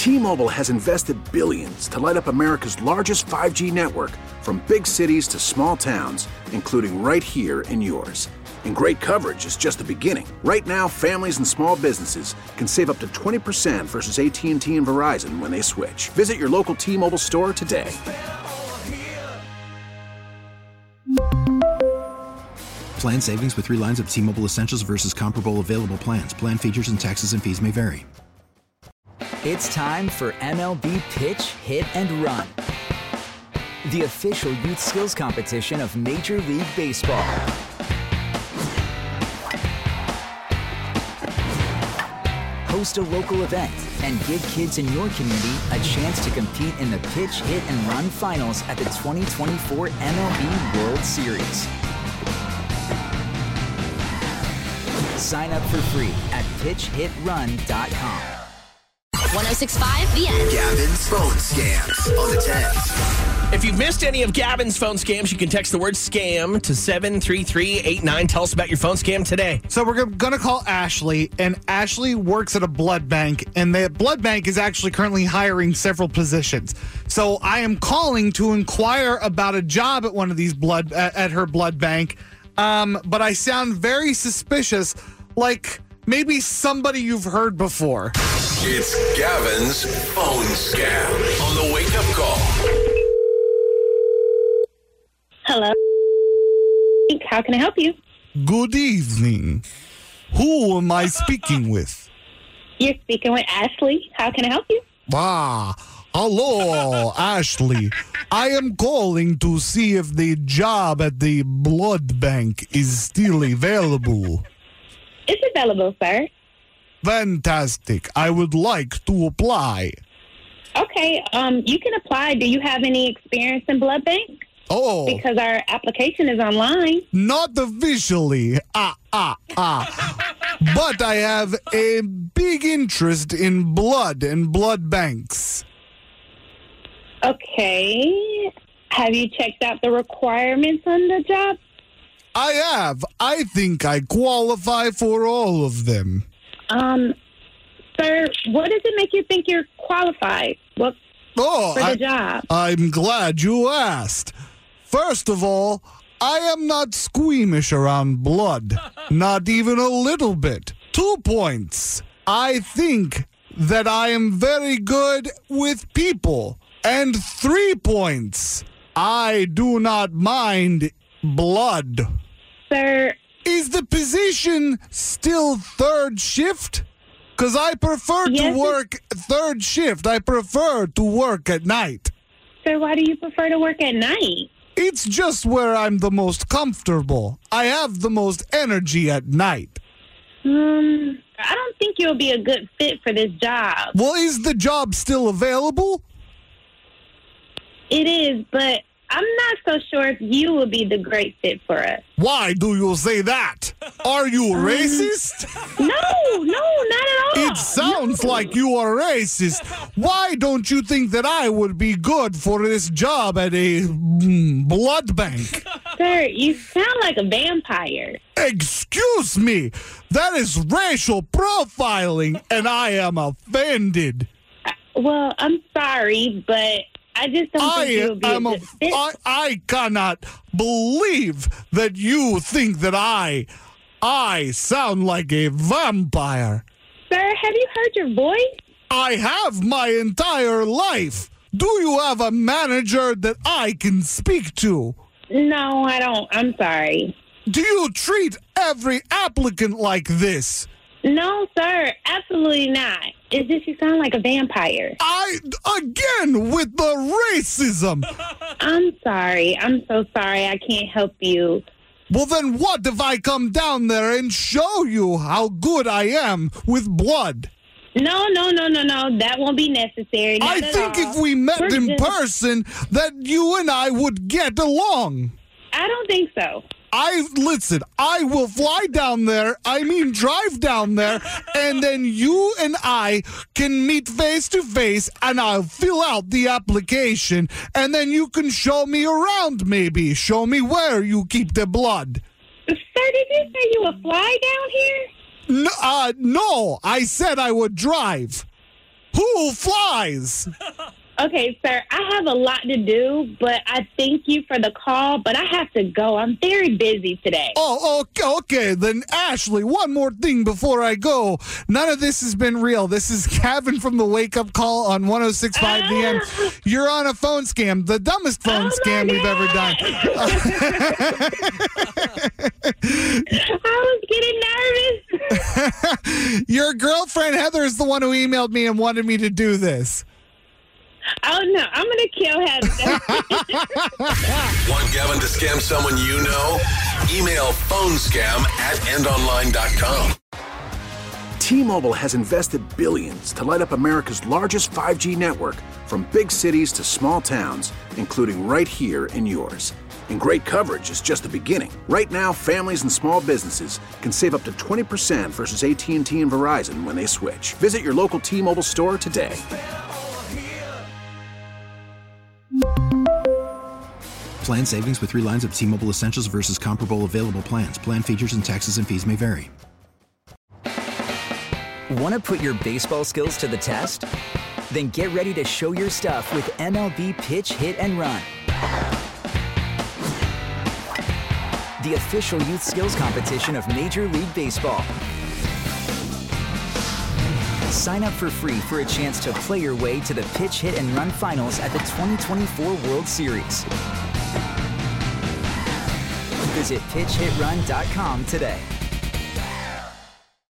T-Mobile has invested billions to light up America's largest 5G network, from big cities to small towns, including right here in yours. And great coverage is just the beginning. Right now, families and small businesses can save up to 20% versus AT&T and Verizon when they switch. Visit your local T-Mobile store today. Plan savings with 3 lines of T-Mobile Essentials versus comparable available plans. Plan features and taxes and fees may vary. It's time for MLB Pitch, Hit, and Run, the official youth skills competition of Major League Baseball. Host a local event and give kids in your community a chance to compete in the Pitch, Hit, and Run finals at the 2024 MLB World Series. Sign up for free at pitchhitrun.com. 106.5 The End. Gavin's phone scams on the 10s. If you've missed any of Gavin's phone scams, you can text the word scam to 73389. Tell us about your phone scam today. So we're going to call Ashley, and Ashley works at a blood bank, and the blood bank is actually currently hiring several positions. So I am calling to inquire about a job at one of these at her blood bank, but I sound very suspicious, like maybe somebody you've heard before. It's Gavin's phone scam on the Wake Up Call. Hello. How can I help you? Good evening. Who am I speaking with? You're speaking with Ashley. How can I help you? Hello, Ashley. I am calling to see if the job at the blood bank is still available. It's available, sir. Fantastic. I would like to apply. Okay, you can apply. Do you have any experience in blood bank? Oh. Because our application is online. Not officially. But I have a big interest in blood and blood banks. Okay. Have you checked out the requirements on the job? I have. I think I qualify for all of them. Sir, what does it make you think you're qualified? For the job? I'm glad you asked. First of all, I am not squeamish around blood. Not even a little bit. 2 points. I think that I am very good with people. And 3 points. I do not mind blood. Sir. Is the position still third shift? Because I prefer to work third shift. I prefer to work at night. Sir, why do you prefer to work at night? It's just where I'm the most comfortable. I have the most energy at night. I don't think you'll be a good fit for this job. Well, is the job still available? It is, but I'm not so sure if you will be the great fit for us. Why do you say that? Are you racist? No, not at all. It sounds like you are racist. Why don't you think that I would be good for this job at a blood bank? Sir, you sound like a vampire. Excuse me. That is racial profiling, and I am offended. Well, I'm sorry, but I just don't think you'll be a good fit. I cannot believe that you think that I sound like a vampire. Sir, have you heard your voice? I have my entire life. Do you have a manager that I can speak to? No, I don't. I'm sorry. Do you treat every applicant like this? No, sir, absolutely not. It's just you sound like a vampire. Again, with the racism. I'm sorry. I'm so sorry. I can't help you. Well, then what if I come down there and show you how good I am with blood? No. That won't be necessary. I think if we met in person, that you and I would get along. I don't think so. Listen, I will fly down there, drive down there, and then you and I can meet face to face, and I'll fill out the application, and then you can show me around, maybe. Show me where you keep the blood. Sir, did you say you would fly down here? No, I said I would drive. Who flies? Okay, sir, I have a lot to do, but I thank you for the call, but I have to go. I'm very busy today. Oh, okay. Then, Ashley, one more thing before I go. None of this has been real. This is Gavin from the Wake Up Call on 106.5 The End. You're on a phone scam, the dumbest phone scam we've ever done. I was getting nervous. Your girlfriend, Heather, is the one who emailed me and wanted me to do this. Oh, no, I'm going to kill Heather. Want Gavin to scam someone you know? Email phonescam@endonline.com. T-Mobile has invested billions to light up America's largest 5G network, from big cities to small towns, including right here in yours. And great coverage is just the beginning. Right now, families and small businesses can save up to 20% versus AT&T and Verizon when they switch. Visit your local T-Mobile store today. Plan savings with 3 lines of T-Mobile Essentials versus comparable available plans. Plan features and taxes and fees may vary. Want to put your baseball skills to the test? Then get ready to show your stuff with MLB Pitch Hit and Run, the official youth skills competition of Major League Baseball. Sign up for free for a chance to play your way to the Pitch Hit and Run finals at the 2024 World Series. Visit pitchhitrun.com today.